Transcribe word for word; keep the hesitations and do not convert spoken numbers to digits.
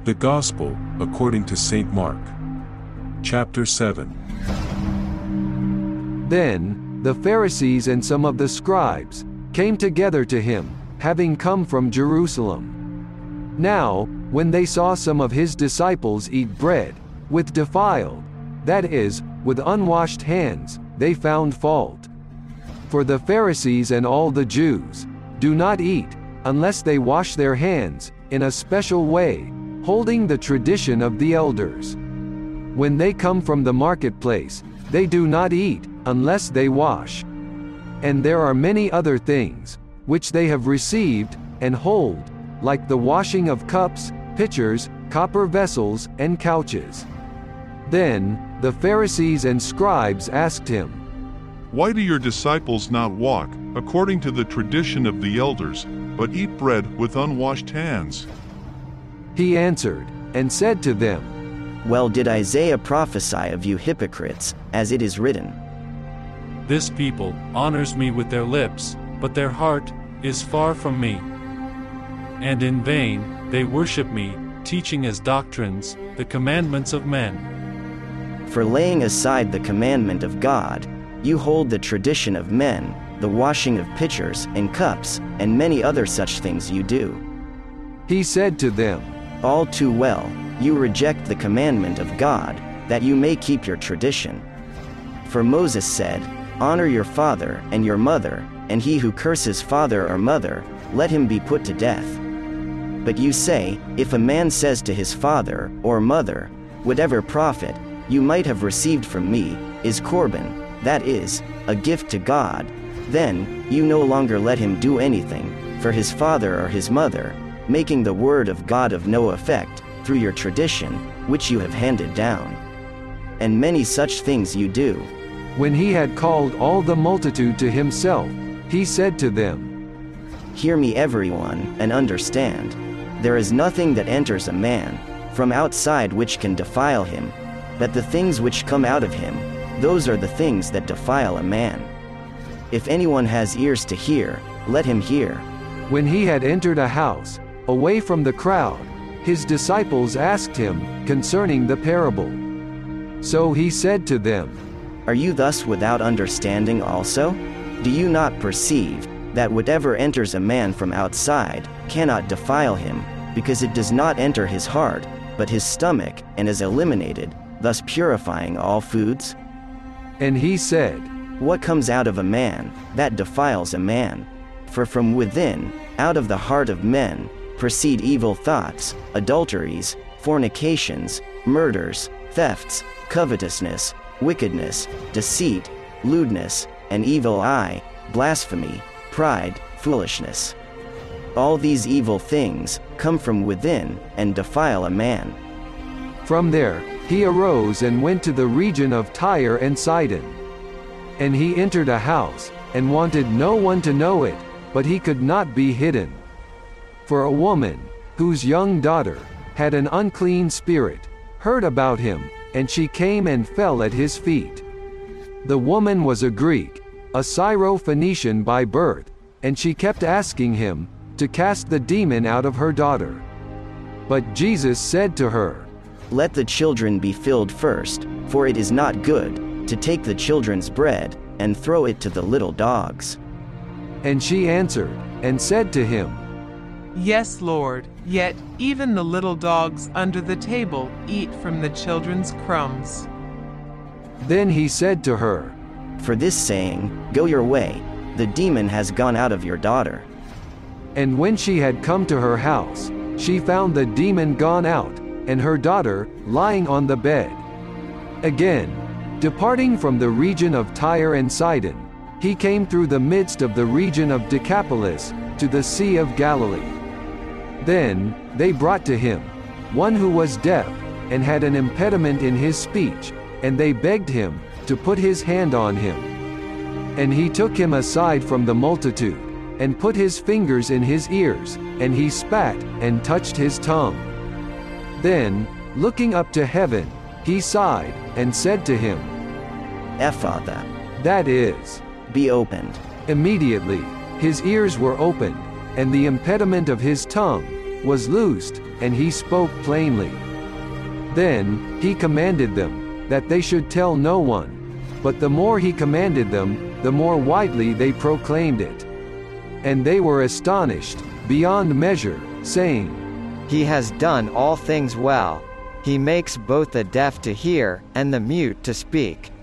The Gospel, according to Saint Mark. Chapter seven. Then, the Pharisees and some of the scribes came together to him, having come from Jerusalem. Now, when they saw some of his disciples eat bread with defiled, that is, with unwashed hands, they found fault. For the Pharisees and all the Jews do not eat, unless they wash their hands, in a special way, holding the tradition of the elders. When they come from the marketplace, they do not eat, unless they wash. And there are many other things, which they have received, and hold, like the washing of cups, pitchers, copper vessels, and couches. Then, the Pharisees and scribes asked him, "Why do your disciples not walk, according to the tradition of the elders, but eat bread with unwashed hands?" He answered, and said to them, Well did Isaiah prophesy of you hypocrites, as it is written, This people honors me with their lips, but their heart is far from me. And in vain they worship me, teaching as doctrines the commandments of men. For laying aside the commandment of God, you hold the tradition of men, the washing of pitchers and cups, and many other such things you do. He said to them, All too well, you reject the commandment of God, that you may keep your tradition. For Moses said, Honor your father and your mother, and he who curses father or mother, let him be put to death. But you say, if a man says to his father or mother, Whatever profit you might have received from me is Corban, that is, a gift to God, then you no longer let him do anything for his father or his mother, making the word of God of no effect, through your tradition, which you have handed down. And many such things you do. When he had called all the multitude to himself, he said to them, Hear me everyone, and understand. There is nothing that enters a man from outside which can defile him, but the things which come out of him, those are the things that defile a man. If anyone has ears to hear, let him hear. When he had entered a house, away from the crowd, his disciples asked him concerning the parable. So he said to them, Are you thus without understanding also? Do you not perceive that whatever enters a man from outside cannot defile him, because it does not enter his heart, but his stomach, and is eliminated, thus purifying all foods? And he said, What comes out of a man, that defiles a man? For from within, out of the heart of men, proceed evil thoughts, adulteries, fornications, murders, thefts, covetousness, wickedness, deceit, lewdness, an evil eye, blasphemy, pride, foolishness. All these evil things come from within, and defile a man. From there, he arose and went to the region of Tyre and Sidon. And he entered a house, and wanted no one to know it, but he could not be hidden. For a woman, whose young daughter had an unclean spirit, heard about him, and she came and fell at his feet. The woman was a Greek, a Syro-Phoenician by birth, and she kept asking him to cast the demon out of her daughter. But Jesus said to her, Let the children be filled first, for it is not good to take the children's bread and throw it to the little dogs. And she answered, and said to him, Yes, Lord, yet even the little dogs under the table eat from the children's crumbs. Then he said to her, For this saying, go your way, the demon has gone out of your daughter. And when she had come to her house, she found the demon gone out, and her daughter lying on the bed. Again, departing from the region of Tyre and Sidon, he came through the midst of the region of Decapolis, to the Sea of Galilee. Then, they brought to him one who was deaf, and had an impediment in his speech, and they begged him to put his hand on him. And he took him aside from the multitude, and put his fingers in his ears, and he spat, and touched his tongue. Then, looking up to heaven, he sighed, and said to him, Ephphatha, that is, be opened. Immediately, his ears were opened, and the impediment of his tongue was loosed, and he spoke plainly. Then, he commanded them, that they should tell no one. But the more he commanded them, the more widely they proclaimed it. And they were astonished, beyond measure, saying, He has done all things well. He makes both the deaf to hear, and the mute to speak.